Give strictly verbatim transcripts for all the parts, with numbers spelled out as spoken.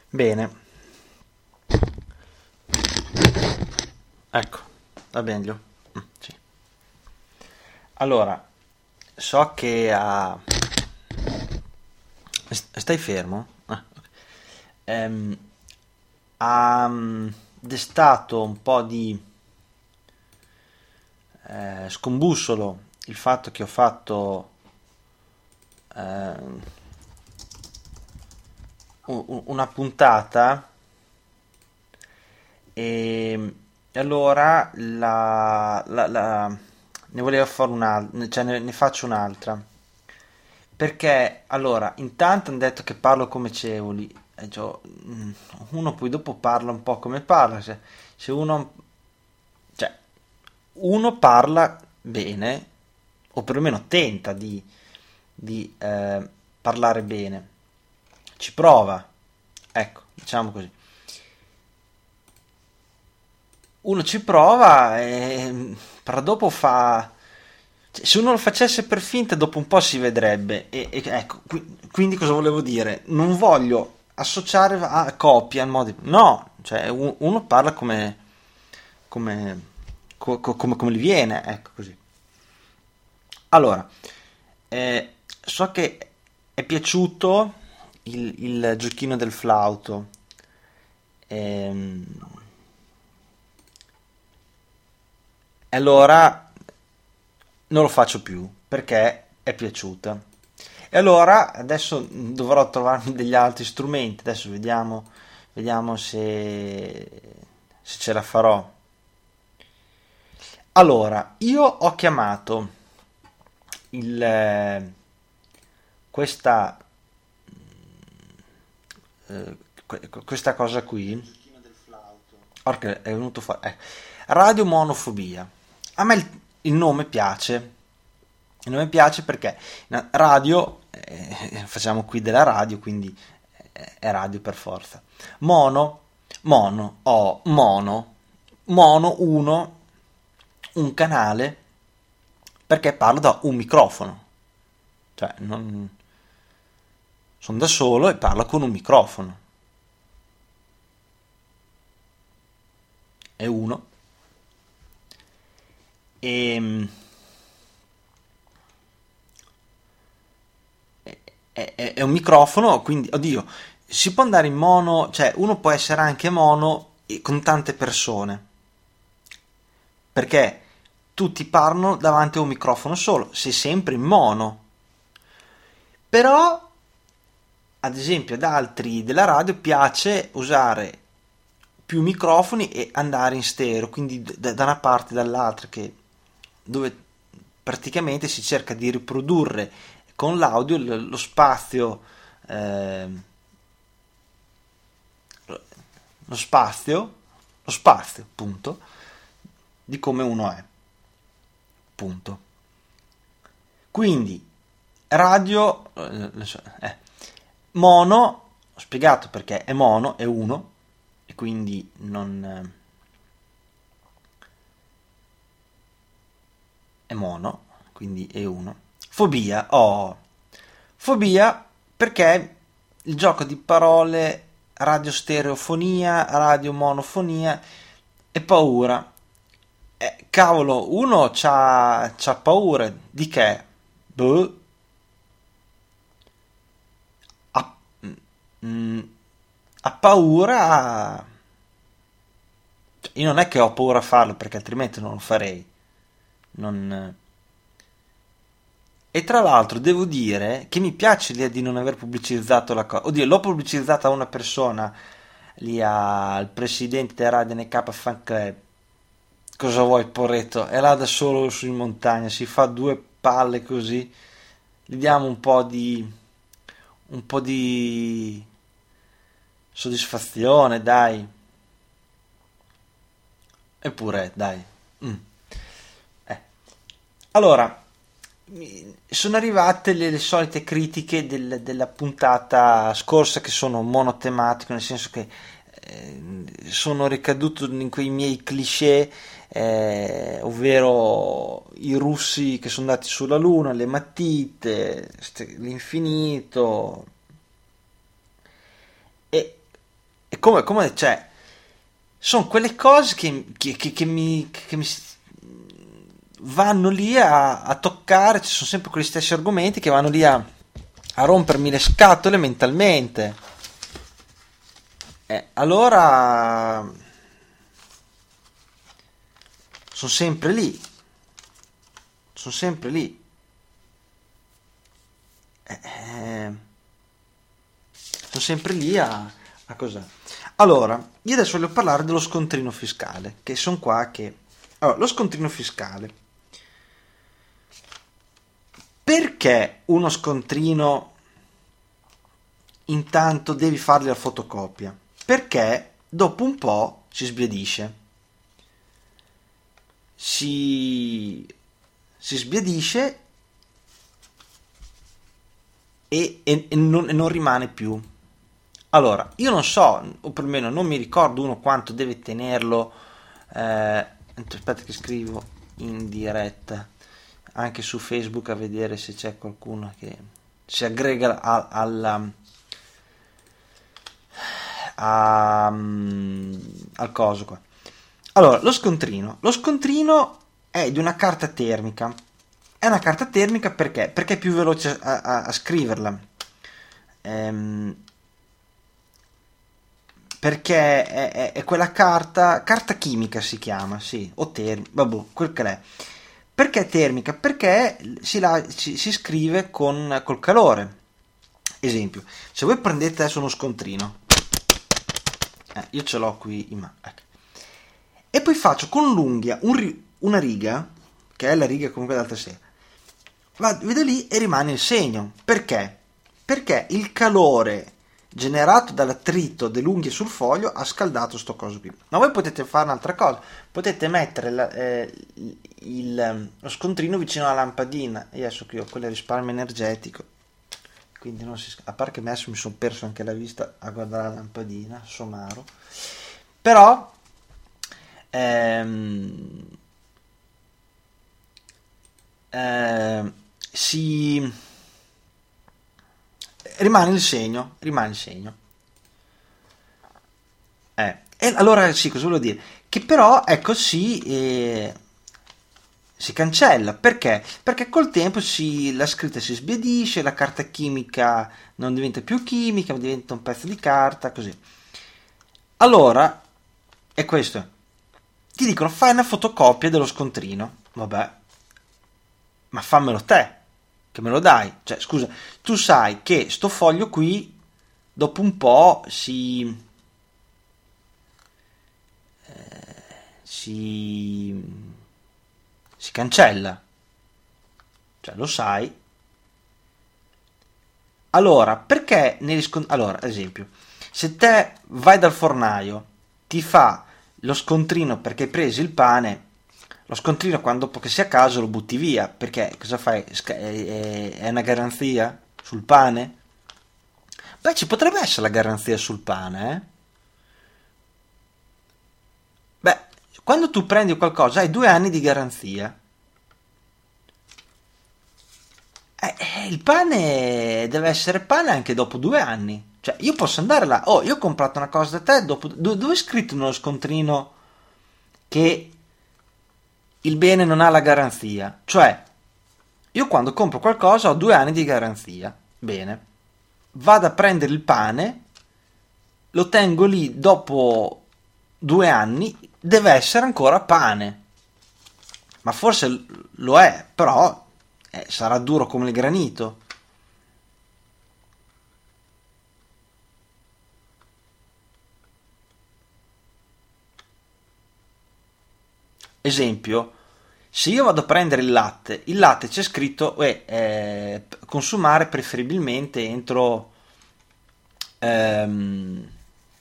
Bene, ecco, va meglio. Mm, sì. Allora, so che ha... st- Stai fermo? Ah, ok. Ehm, ha mm, destato un po' di eh, scombussolo il fatto che ho fatto ehm, u- u- una puntata e, e allora la, la- la- ne volevo fare un'altra, cioè ne, ne faccio un'altra. Perché allora, intanto hanno detto che parlo come Cevoli, e cioè, mm, uno poi dopo parla un po' come parla, se, se uno, cioè, uno parla bene, o perlomeno tenta di, di eh, parlare bene, ci prova, ecco, diciamo così. Uno ci prova e però dopo fa... cioè, se uno lo facesse per finta, dopo un po' si vedrebbe. E, e ecco, qui- quindi cosa volevo dire? Non voglio associare a copia in modo... No, cioè u- uno parla come, come, co- co- come, come gli viene, ecco così. Allora, eh, so che è piaciuto il, il giochino del flauto. Ehm, E allora non lo faccio più perché è piaciuta. E allora adesso dovrò trovarmi degli altri strumenti. Adesso vediamo, vediamo se, se ce la farò. Allora, io ho chiamato il, eh, questa, eh, que- questa cosa qui. Orca, è venuto fuori. eh. Radiomonofobia. A me il, il nome piace. Il nome piace perché na- radio, eh, facciamo qui della radio, quindi eh, è radio per forza. Mono, mono, oh, mono, mono uno, un canale, perché parlo da un microfono. Cioè, non... sono da solo e parlo con un microfono. È uno. E... è, è- è un microfono, quindi, oddio, si può andare in mono, cioè uno può essere anche mono e- con tante persone, perché tutti parlano davanti a un microfono solo, sei sempre in mono. Però, ad esempio, ad altri della radio piace usare più microfoni e andare in stereo, quindi da, da una parte e dall'altra, che, dove praticamente si cerca di riprodurre con l'audio lo spazio, eh, lo spazio, lo spazio, punto, di come uno è, punto. Quindi, radio, eh, eh, mono, ho spiegato perché è mono, è uno, e quindi non... eh, è mono, quindi è uno. Fobia, oh, fobia perché il gioco di parole radiostereofonia, radiomonofonia e paura. Eh, cavolo, uno c'ha, c'ha paura di che? Boh, ha, mm, ha paura. Cioè, io non è che ho paura a farlo perché altrimenti non lo farei. Non... E tra l'altro devo dire che mi piace l'idea di non aver pubblicizzato la cosa. Oddio, l'ho pubblicizzata a una persona, lì al presidente della Radio N K Fan Club. Cosa vuoi, porretto? È là da solo su in montagna, si fa due palle così, gli diamo un po' di... un po' di soddisfazione, dai. Eppure, dai. Mm. Eh. Allora, mi- sono arrivate le, le solite critiche del- della puntata scorsa che sono monotematiche, nel senso che eh, sono ricaduto in quei miei cliché, eh, ovvero i russi che sono andati sulla Luna, le matite, ste- l'infinito. E come, come cioè, sono quelle cose che, che, che, che mi, che mi vanno lì a, a toccare, ci sono sempre quegli stessi argomenti che vanno lì a, a rompermi le scatole mentalmente. Eh, allora sono sempre lì, sono sempre lì. Eh, eh, sono sempre lì a, a cos'è. Allora, io adesso voglio parlare dello scontrino fiscale, che sono qua che... Allora, lo scontrino fiscale. Perché uno scontrino intanto devi fargli la fotocopia? Perché dopo un po' si sbiadisce. Si, si sbiadisce e, e, e, non, e non rimane più. Allora, io non so, o perlomeno non mi ricordo uno quanto deve tenerlo. Eh, aspetta che scrivo in diretta anche su Facebook a vedere se c'è qualcuno che si aggrega a, alla a, al coso qua. Allora, lo scontrino. Lo scontrino è di una carta termica. È una carta termica perché? Perché è più veloce a, a, a scriverla. Ehm, perché è, è, è quella carta, carta chimica si chiama, sì, o termica, vabbè, quel che è. Perché è termica? Perché si, la, si, si scrive con, col calore. Esempio, se voi prendete adesso uno scontrino, eh, io ce l'ho qui in mano, ecco. E poi faccio con l'unghia un, una riga, che è la riga comunque d'altra sera, vedo lì e rimane il segno. Perché? Perché il calore generato dall'attrito dell'unghia sul foglio ha scaldato sto coso qui. Ma voi potete fare un'altra cosa, potete mettere la, eh, il, lo scontrino vicino alla lampadina. Io adesso qui ho quello risparmio energetico, quindi non si, a parte che adesso mi sono perso anche la vista a guardare la lampadina, somaro, però ehm, ehm, si rimane il segno, rimane il segno. Eh, e allora sì, cosa volevo dire? Che però ecco si, eh, si cancella. Perché? Perché col tempo si, la scritta si sbiadisce, la carta chimica non diventa più chimica, ma diventa un pezzo di carta, così. Allora, è questo. Ti dicono fai una fotocopia dello scontrino. Vabbè, ma fammelo te, che me lo dai. Cioè, scusa, tu sai che sto foglio qui dopo un po' si eh, si si cancella. Cioè, lo sai. Allora, perché negli scont- allora, ad esempio, se te vai dal fornaio, ti fa lo scontrino perché hai preso il pane, lo scontrino quando dopo che sia a casa lo butti via, perché cosa fai? Sca- È, è una garanzia sul pane? Beh, ci potrebbe essere la garanzia sul pane, eh? Beh, quando tu prendi qualcosa hai due anni di garanzia. Eh, eh, il pane deve essere pane anche dopo due anni. Cioè, io posso andare là. Oh, io ho comprato una cosa da te. Dopo, do- dove è scritto nello scontrino che il bene non ha la garanzia? Cioè, io quando compro qualcosa ho due anni di garanzia. Bene. Vado a prendere il pane, lo tengo lì dopo due anni, deve essere ancora pane. Ma forse lo è, però eh, sarà duro come il granito. Esempio, se io vado a prendere il latte, il latte c'è scritto eh, eh, consumare preferibilmente entro ehm,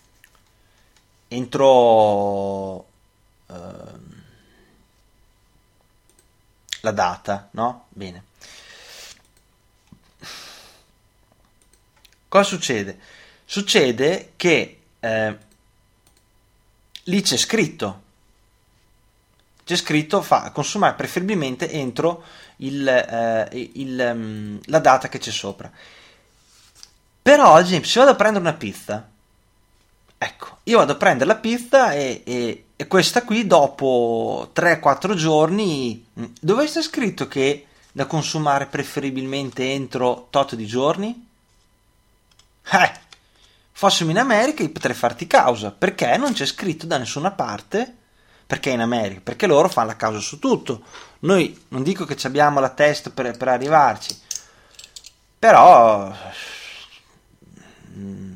entro ehm, la data, no? Bene. Cosa succede? Succede che eh, lì c'è scritto, c'è scritto fa consumare preferibilmente entro il, eh, il, um, la data che c'è sopra. Però, ad esempio, se vado a prendere una pizza Ecco, io vado a prendere la pizza e, e- e questa qui dopo tre quattro giorni, dove sta scritto che da consumare preferibilmente entro tot di giorni? Eh, fossimo in America io potrei farti causa, perché non c'è scritto da nessuna parte, perché in America, perché loro fanno la causa su tutto. Noi non dico che ci abbiamo la testa per, per arrivarci, però... mm,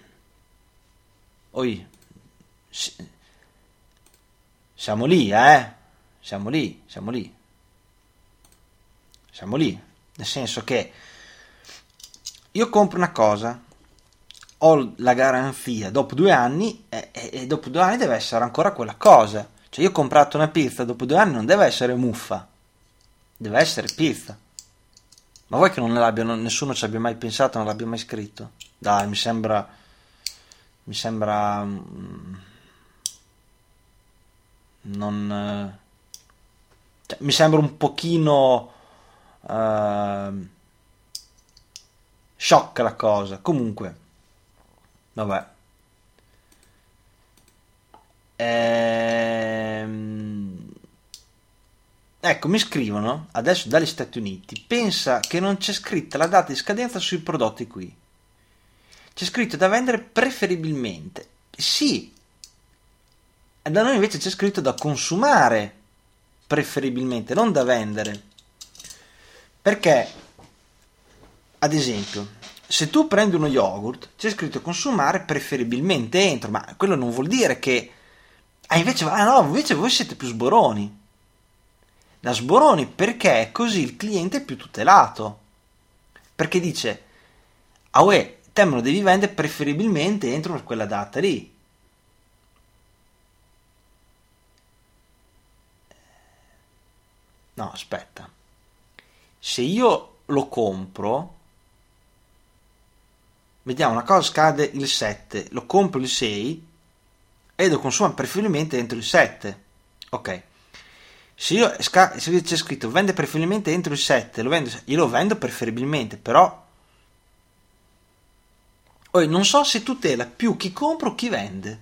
oi, si- siamo lì, eh? Siamo lì, siamo lì, siamo lì. Nel senso che io compro una cosa, ho la garanzia dopo due anni e, e- e dopo due anni deve essere ancora quella cosa. Cioè io ho comprato una pizza, dopo due anni non deve essere muffa, deve essere pizza. Ma vuoi che non l'abbiano, nessuno ci abbia mai pensato, non l'abbia mai scritto? Dai, mi sembra, mi sembra, mm, non, eh, cioè, mi sembra un pochino uh, sciocca la cosa. Comunque, vabbè. Ehm, ecco, mi scrivono adesso dagli Stati Uniti. Pensa che non c'è scritta la data di scadenza sui prodotti qui. C'è scritto da vendere preferibilmente. Sì, e da noi invece c'è scritto da consumare preferibilmente, non da vendere. Perché, ad esempio, se tu prendi uno yogurt, c'è scritto consumare preferibilmente entro, ma quello non vuol dire che... Ah, invece, ah no, invece voi siete più sboroni. Da sboroni perché così il cliente è più tutelato. Perché dice, ah uè, te me lo devi vendere preferibilmente entro quella data lì. No, aspetta. Se io lo compro, vediamo, una cosa scade il sette, lo compro il sei e lo consumo preferibilmente entro il sette. Ok. Se io sca- se c'è scritto vende preferibilmente entro il sette, lo vendo, io lo vendo preferibilmente, però oh, non so se tutela più chi compra o chi vende.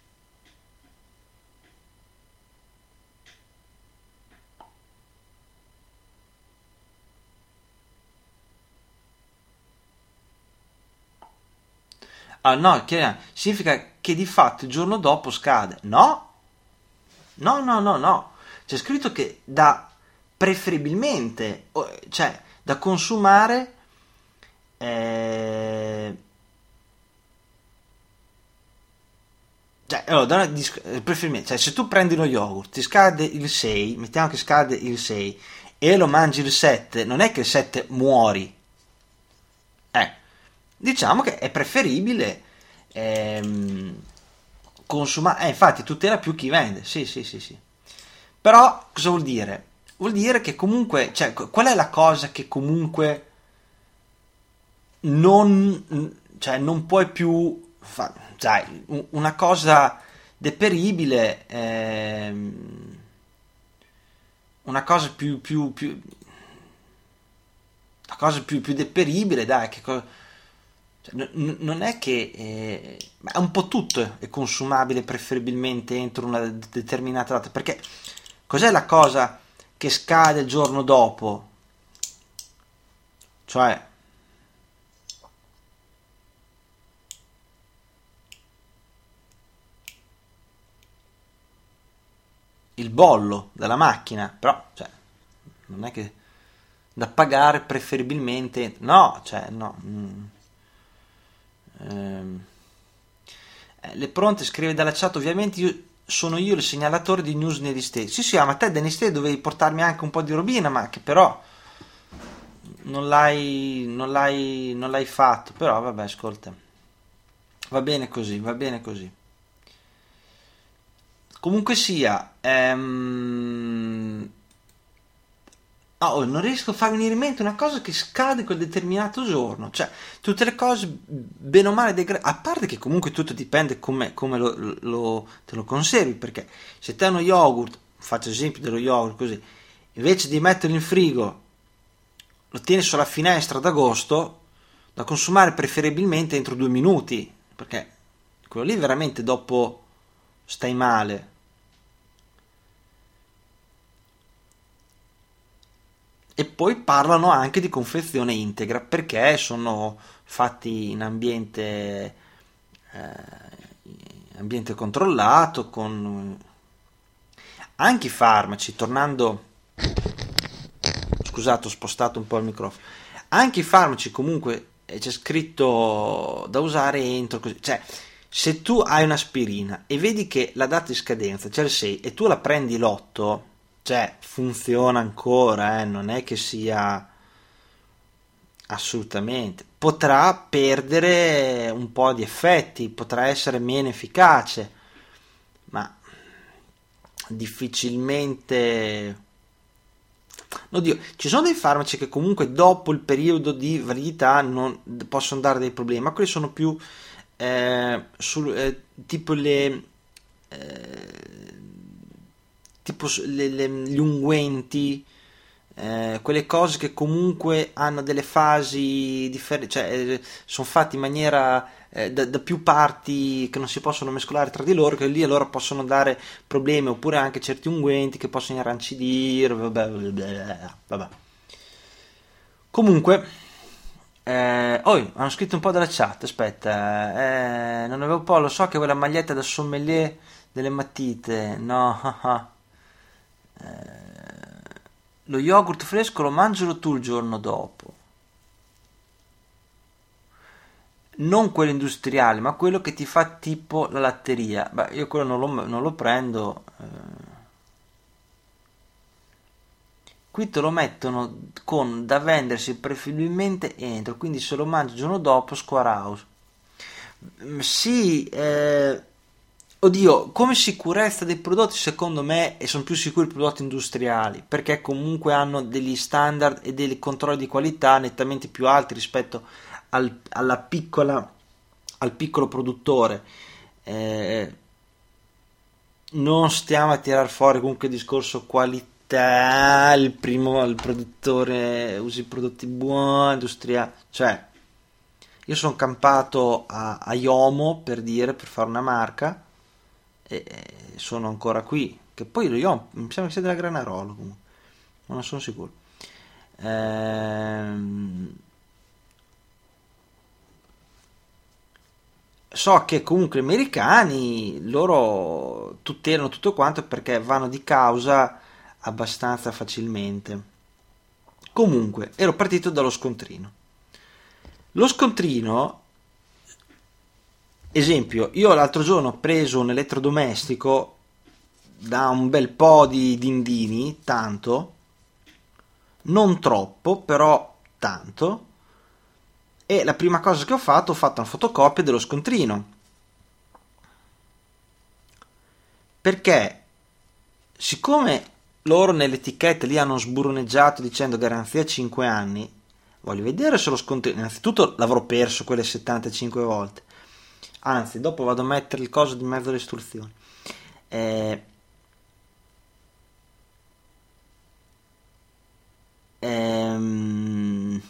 Ah no, che- significa che di fatto il giorno dopo scade. No, no, no, no, no. C'è scritto che da preferibilmente, o- cioè da consumare, eh, cioè, allora, da una dis- eh, preferibilmente, cioè, se tu prendi lo yogurt, ti scade il sei, mettiamo che scade il sei, e lo mangi il sette, non è che il sette muori. Eh, diciamo che è preferibile ehm, consumare, eh, infatti tutela più chi vende, sì, sì, sì, sì. Però cosa vuol dire? Vuol dire che comunque, cioè, qual è la cosa che comunque non, cioè, non puoi più fa- sai, un- una cosa deperibile, ehm, una cosa più, più, più, la cosa più, più deperibile, dai, che co- cioè, n- n- non è che eh, ma è un po' tutto è consumabile preferibilmente entro una de- determinata data, perché cos'è la cosa che scade il giorno dopo? Cioè, il bollo della macchina, però cioè, non è che da pagare preferibilmente, no, cioè, no. mm, ehm, eh, le pronte scrive dalla chat, ovviamente io, sono io il segnalatore di news negli States. Sì, sì, ma te negli States dovevi portarmi anche un po' di robina, ma che però non l'hai, non l'hai, non l'hai fatto, però vabbè, ascolta, va bene così, va bene così. Comunque sia, ehm, oh, non riesco a far venire in mente una cosa che scade quel determinato giorno. Cioè, tutte le cose, bene o male, degra- a parte che comunque tutto dipende come, come lo, lo- te lo conservi. Perché se te uno yogurt, faccio esempio dello yogurt così, invece di metterlo in frigo, lo tieni sulla finestra ad agosto, da consumare preferibilmente entro due minuti. Perché quello lì veramente dopo stai male. E poi parlano anche di confezione integra perché sono fatti in ambiente, eh, ambiente controllato, con anche i farmaci, tornando, scusate, ho spostato un po' il microfono, anche i farmaci comunque c'è scritto da usare entro, così, cioè se tu hai un'aspirina e vedi che la data di scadenza c'è il sei e tu la prendi l'otto, cioè funziona ancora, eh, non è che sia assolutamente, potrà perdere un po' di effetti, potrà essere meno efficace, ma difficilmente. Oddio, ci sono dei farmaci che comunque dopo il periodo di validità non possono dare dei problemi, ma quelli sono più eh, sul, eh, tipo le eh, tipo le, le, gli unguenti, eh, quelle cose che comunque hanno delle fasi differenti, cioè eh, sono fatti in maniera eh, da, da più parti che non si possono mescolare tra di loro, che lì allora possono dare problemi, oppure anche certi unguenti che possono irrancidire, vabbè, vabbè, vabbè. Comunque, eh, oh, hanno scritto un po' dalla chat, aspetta, eh, non avevo un po', lo so che quella maglietta da sommelier delle matite, no, eh, lo yogurt fresco lo mangialo tu il giorno dopo, non quello industriale, ma quello che ti fa tipo la latteria. Beh, io quello non lo, non lo prendo. Eh. Qui te lo mettono con da vendersi preferibilmente entro, quindi se lo mangi il giorno dopo, square house. Sì, eh, oddio, come sicurezza dei prodotti, secondo me sono più sicuri i prodotti industriali, perché comunque hanno degli standard e dei controlli di qualità nettamente più alti rispetto al, alla piccola, al piccolo produttore. Eh, non stiamo a tirar fuori comunque il discorso qualità, il primo il produttore usi prodotti buoni, industriali, cioè io sono campato a, a Iomo per dire, per fare una marca, e, e sono ancora qui, che poi lo Iomo mi sembra che sia della Granarolo comunque, ma non sono sicuro. Ehm, so che comunque gli americani loro tutelano tutto quanto perché vanno di causa abbastanza facilmente. Comunque, ero partito dallo scontrino. Lo scontrino, esempio, io l'altro giorno ho preso un elettrodomestico da un bel po' di dindini, tanto, non troppo, però tanto, e la prima cosa che ho fatto, ho fatto una fotocopia dello scontrino. Perché, siccome loro nelle etichette lì hanno sburoneggiato dicendo garanzia cinque anni, voglio vedere se lo scontrino. Innanzitutto l'avrò perso quelle settantacinque volte. Anzi, dopo vado a mettere il coso di mezzo alle istruzioni. Eh, ehm,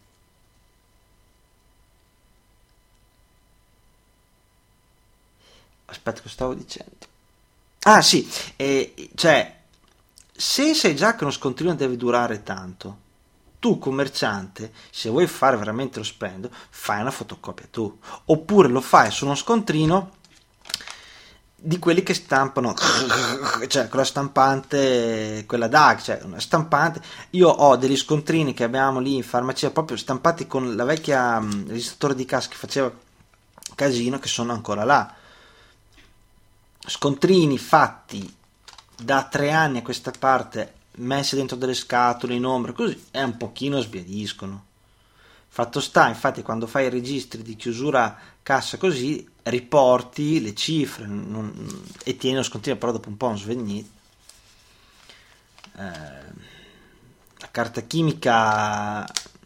aspetta, che stavo dicendo? Ah, sì, eh, cioè, se sai già che uno scontrino deve durare tanto, tu commerciante, se vuoi fare veramente lo spendo, fai una fotocopia tu, oppure lo fai su uno scontrino di quelli che stampano, cioè con la stampante, quella D A G, cioè una stampante. Io ho degli scontrini che abbiamo lì in farmacia proprio stampati con la vecchia um, registratore di cassa che faceva casino, che sono ancora là. Scontrini fatti da tre anni a questa parte, messi dentro delle scatole in ombra, così, è un pochino sbiadiscono. Fatto sta, infatti, quando fai i registri di chiusura cassa così, riporti le cifre non, e tieni lo scontrino, però dopo un po' un svegnito. Eh, la carta chimica.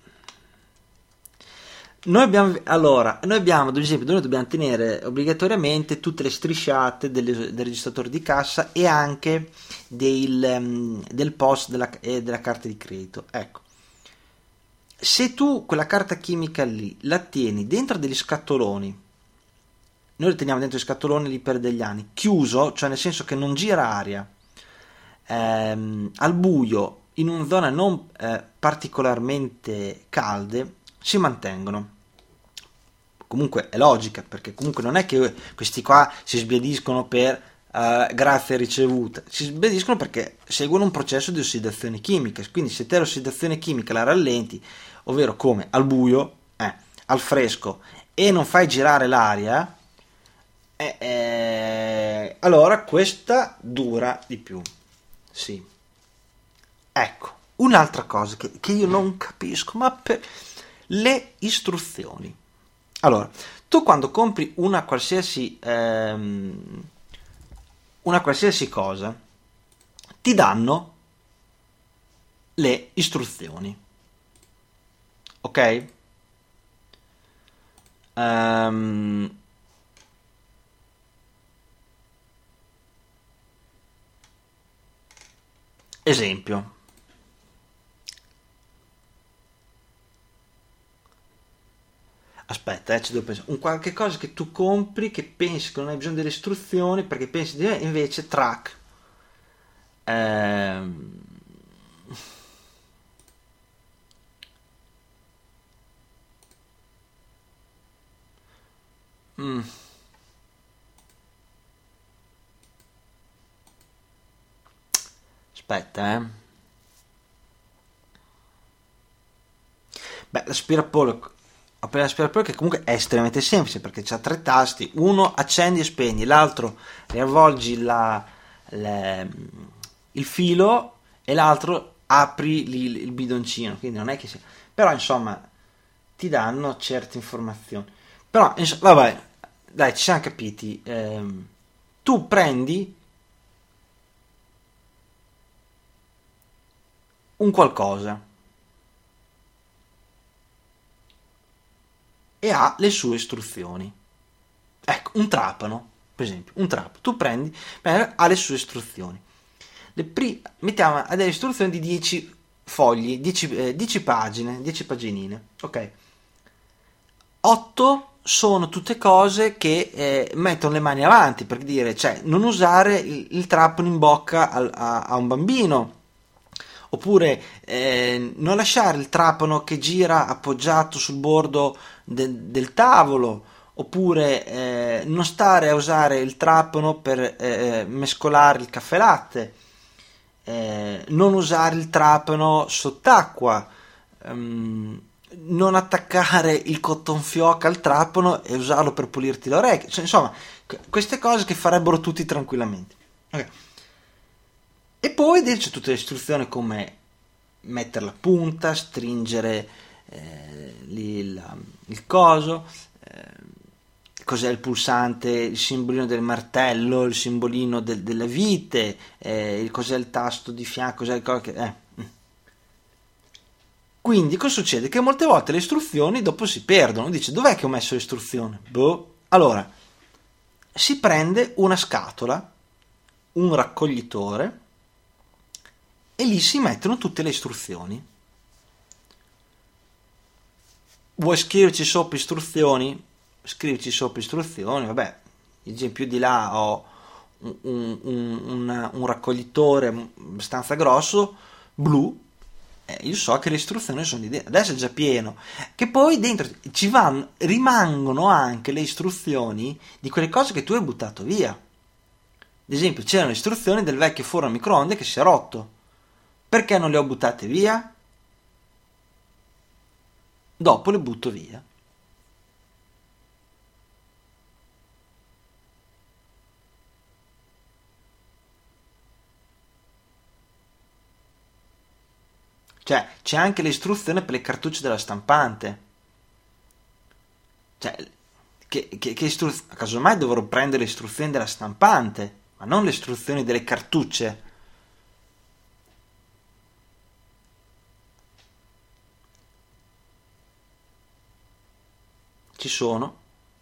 Noi abbiamo, allora, noi abbiamo, ad esempio, noi dobbiamo tenere obbligatoriamente tutte le strisciate delle, del registratore di cassa e anche del, um, del post della, e della carta di credito. Ecco, se tu quella carta chimica lì la tieni dentro degli scatoloni noi lo teniamo dentro i scatoloni lì per degli anni, chiuso, cioè nel senso che non gira aria, ehm, al buio, in una zona non eh, particolarmente calde, si mantengono. Comunque è logica, perché comunque non è che questi qua si sbiadiscono per uh, grazie ricevute, si sbiadiscono perché seguono un processo di ossidazione chimica, quindi se te l'ossidazione chimica la rallenti, ovvero come al buio, eh, al fresco, e non fai girare l'aria, eh, eh, allora questa dura di più. Sì. Ecco, un'altra cosa che, che io non capisco, ma per le istruzioni. Allora, tu quando compri una qualsiasi ehm, una qualsiasi cosa, ti danno le istruzioni, ok? Ehm, esempio. Aspetta, eh, ci devo pensare. Un qualche cosa che tu compri che pensi che non hai bisogno delle istruzioni perché pensi di invece track. Ehm, mm, aspetta, eh. Beh, l'aspirapolvere, l'aspirapolvere che comunque è estremamente semplice perché c'ha tre tasti, uno accendi e spegni, l'altro riavvolgi la, le- il filo e l'altro apri il, il bidoncino, quindi non è che sia... Però insomma ti danno certe informazioni. Però insomma, vabbè, dai, ci siamo capiti. Ehm, tu prendi un qualcosa e ha le sue istruzioni. Ecco, un trapano, per esempio, un trapano. Tu prendi, beh, ha le sue istruzioni. Le pri- mettiamo a delle istruzioni di dieci fogli, dieci, eh, dieci pagine, dieci paginine, ok? otto sono tutte cose che eh, mettono le mani avanti, per dire, cioè non usare il, il trapano in bocca al- a, a un bambino, oppure eh, non lasciare il trapano che gira appoggiato sul bordo de- del tavolo, oppure eh, non stare a usare il trapano per eh, mescolare il caffè latte, eh, non usare il trapano sott'acqua, ehm, non attaccare il cotton fioc al trapano e usarlo per pulirti le orecchie. Cioè, insomma, queste cose che farebbero tutti tranquillamente. Ok. E poi c'è tutte le istruzioni come mettere la punta, stringere eh, il, il coso, eh, cos'è il pulsante, il simbolino del martello, il simbolino del, delle vite, eh, cos'è il tasto di fianco, cos'è il coso che... Eh. Quindi cosa succede? Che molte volte le istruzioni dopo si perdono. Dice, dov'è che ho messo l'istruzione? Boh. Allora, si prende una scatola, un raccoglitore, e lì si mettono tutte le istruzioni. Vuoi scriverci sopra istruzioni? Scrivici sopra istruzioni, vabbè, più di là ho un, un, un, un raccoglitore abbastanza grosso, blu, eh, io so che le istruzioni sono di dentro, adesso è già pieno, che poi dentro ci vanno, rimangono anche le istruzioni di quelle cose che tu hai buttato via. Ad esempio, c'erano le istruzioni del vecchio forno a microonde che si è rotto. Perché non le ho buttate via? Dopo le butto via. Cioè, c'è anche l'istruzione per le cartucce della stampante. Cioè, che, che, che istruz- casomai dovrò prendere le istruzioni della stampante, ma non le istruzioni delle cartucce. Ci sono.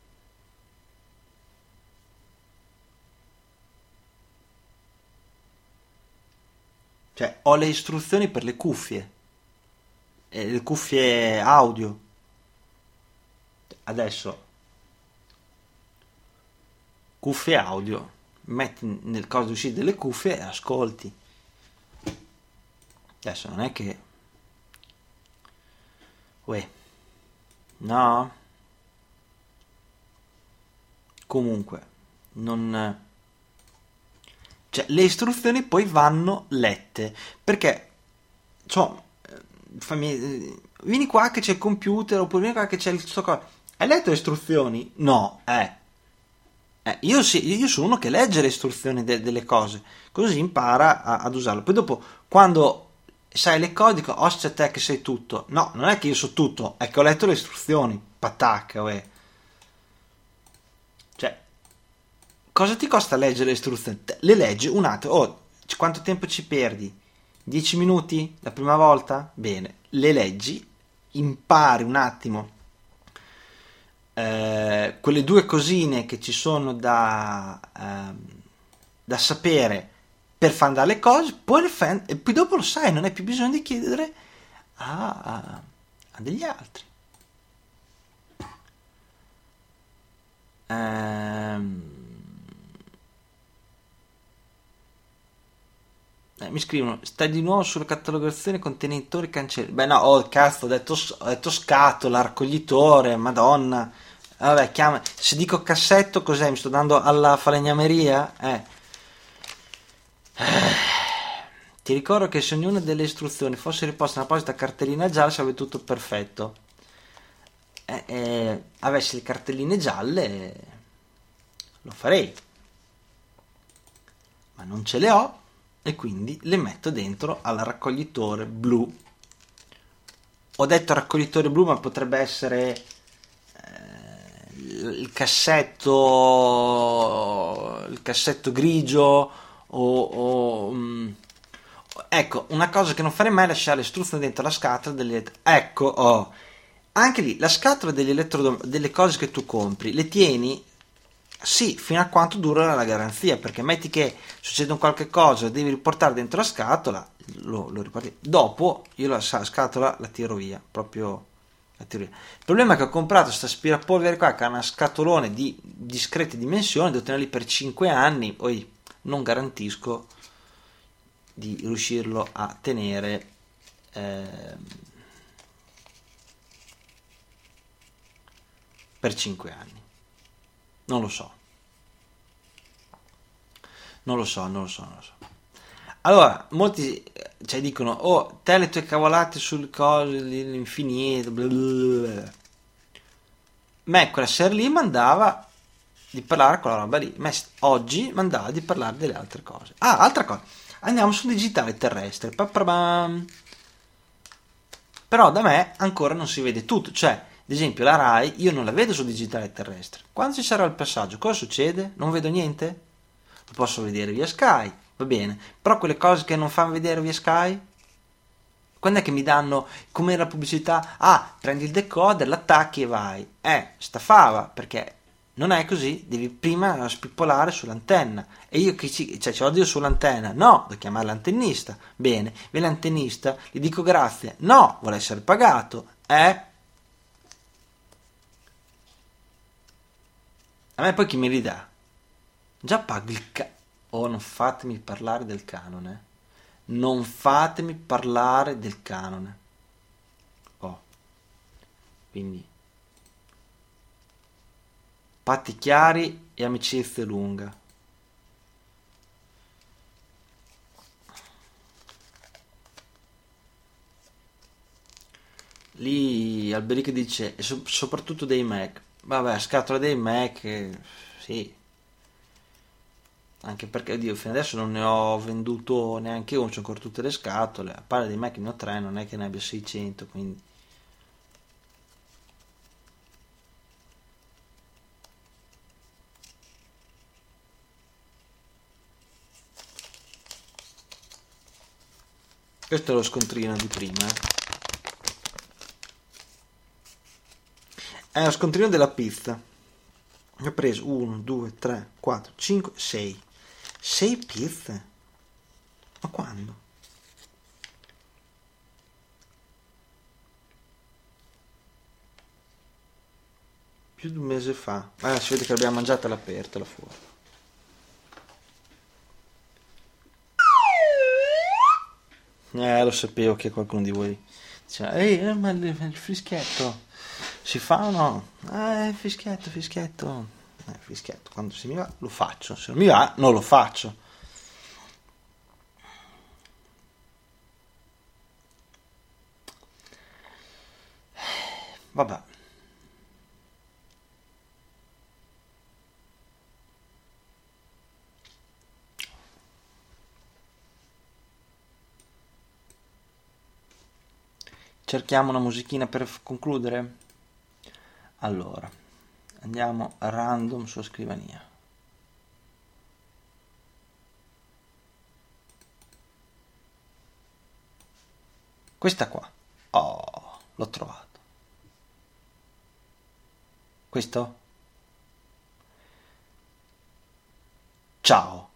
Cioè, ho le istruzioni per le cuffie, eh, le cuffie audio. Adesso cuffie audio, metti nel coso di uscita delle cuffie e ascolti. Adesso non è che uè, no, comunque non, cioè le istruzioni poi vanno lette, perché cioè, fammi, vieni qua che c'è il computer, oppure vieni qua che c'è il sto co- hai letto le istruzioni? No, eh Eh, io, sì, io sono uno che legge le istruzioni de- delle cose, così impara a- ad usarlo. Poi dopo, quando sai le cose, dico, oh, c'è te che sai tutto. No, non è che io so tutto, è che ho letto le istruzioni. Patacca, uè. Cioè, cosa ti costa leggere le istruzioni? Te- Le leggi un attimo. Oh, c- quanto tempo ci perdi? Dieci minuti la prima volta? Bene, le leggi, impari un attimo eh, quelle due cosine che ci sono da, ehm, da sapere per far andare le cose, poi le fai, e poi dopo lo sai, non hai più bisogno di chiedere a, a- a degli altri. Ehm, eh, mi scrivono, stai di nuovo sulla catalogazione contenitori cancelli. Beh no, oh cazzo, ho detto, ho detto scatola, raccoglitore, madonna. Vabbè, chiama, se dico cassetto cos'è? Mi sto dando alla falegnameria? Eh. Ti ricordo che se ognuna delle istruzioni fosse riposta in un'apposita cartellina gialla sarebbe tutto perfetto. Eh, eh, avessi le cartelline gialle lo farei, ma non ce le ho e quindi le metto dentro al raccoglitore blu. Ho detto raccoglitore blu, ma potrebbe essere eh, il cassetto il cassetto grigio o, o mm, ecco, una cosa che non farei mai è lasciare le istruzioni dentro la scatola delle ecco, oh, anche lì la scatola degli elettrodom- delle cose che tu compri le tieni sì, fino a quanto dura la garanzia, perché metti che succede un qualche cosa, devi riportare dentro la scatola, lo, lo riporti. Dopo io la sa- scatola la tiro via, proprio la tiro via. Il problema è che ho comprato questa aspirapolvere qua che ha una scatolone di discrete dimensioni, devo tenerli per cinque anni, poi non garantisco di riuscirlo a tenere eh, per cinque anni. Non lo so, non lo so, non lo so, non lo so. Allora, molti eh, cioè, dicono, oh, te le tue cavolate sul coso, l'infinito, bla bla bla. Me quella sera lì mandava di parlare quella roba lì. Me st- oggi mandava di parlare delle altre cose. Ah, altra cosa. Andiamo sul digitale terrestre. Pa-pa-bam. Però da me ancora non si vede tutto. Cioè, ad esempio, la Rai io non la vedo sul digitale terrestre. Quando ci sarà il passaggio, cosa succede? Non vedo niente? Lo posso vedere via Sky, va bene. Però quelle cose che non fanno vedere via Sky, quando è che mi danno come la pubblicità? Ah, prendi il decoder, l'attacchi e vai. Eh, sta fava, perché non è così, devi prima spippolare sull'antenna. E io che ci, cioè, ce l'ho io sull'antenna? No, devo chiamare l'antennista. Bene, viene l'antennista, gli dico grazie. No, vuole essere pagato. Eh? A me poi chi me li dà? Già pago il ca... Oh, non fatemi parlare del canone. Non fatemi parlare del canone. Oh, quindi patti chiari e amicizia lunga. Lì Alberico dice, e so- soprattutto dei Mac. Vabbè, scatola dei Mac, eh, sì. Anche perché, oddio, fino adesso non ne ho venduto neanche uno, c'ho ancora tutte le scatole. A parte dei Mac ne ho tre, non è che ne abbia seicento, quindi... Questo è lo scontrino di prima, eh. È lo scontrino della pizza. Ho preso uno, due, tre, quattro, cinque, sei. sei pizze? Ma quando? più di un mese fa. Ah, si vede che l'abbiamo mangiata all'aperto là fuori. Eh, lo sapevo che qualcuno di voi diceva, ehi, eh, ma il, il fischietto si fa o no? Eh, fischietto, fischietto. Eh, fischietto, quando se mi va lo faccio, se non mi va non lo faccio. Vabbè. Cerchiamo una musichina per concludere. Allora, andiamo a random su scrivania. Questa qua. Oh, l'ho trovato. Questo? Ciao.